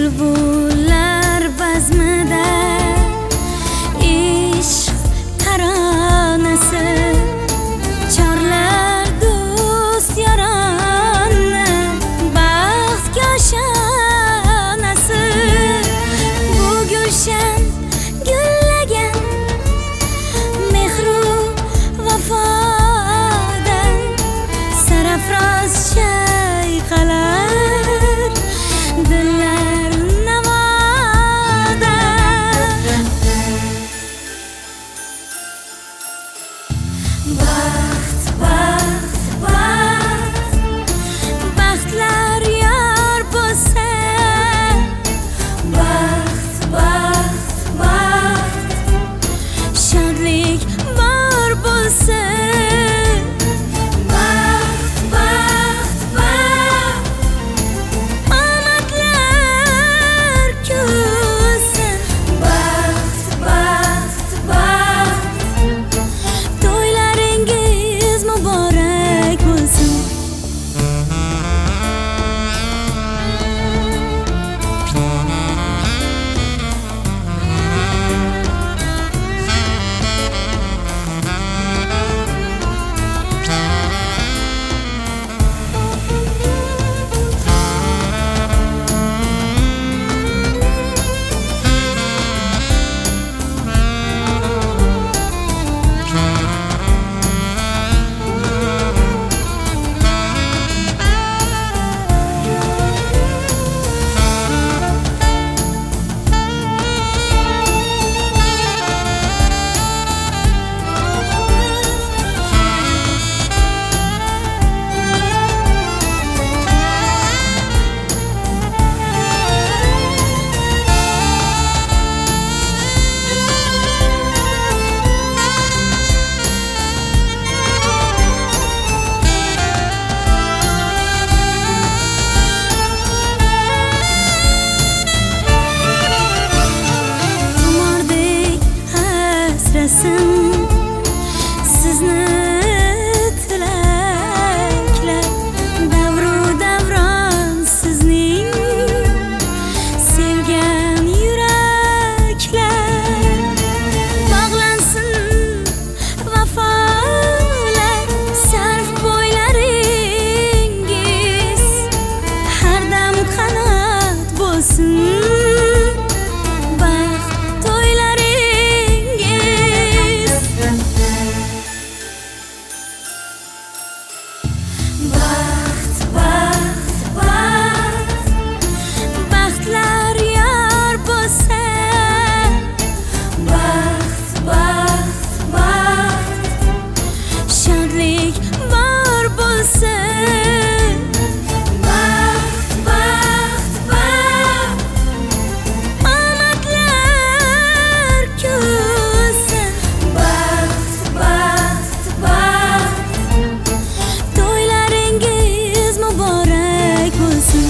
bulbullar bazmida ishq taronasi chorlar do'st yoronni baxtga shonasi bu gulshan gullagan mehru vafodan sarafroz chayqalar dillar navoda baxt baxt baxt baxtlar yor bo'lsa baxt baxt baxt shodlik bor bo'lsa baxt baxt baxt omadlar kulsin baxt baxt baxt to'ylaringiz muborak bo'lsin. Sizni tilaklar davru davron sizning sevgan yuraklar bog'lansin vafolar sarf bo'ylaringiz har dam qanot bo'lsin baxt to'ylaringiz baxt baxt baxt baxtlar yor bo'lsa baxt baxt baxt shodlik bor bo'lsa baxt baxt baxt omadlar kulsin baxt baxt baxt to'ylaringiz muborak bo'lsin.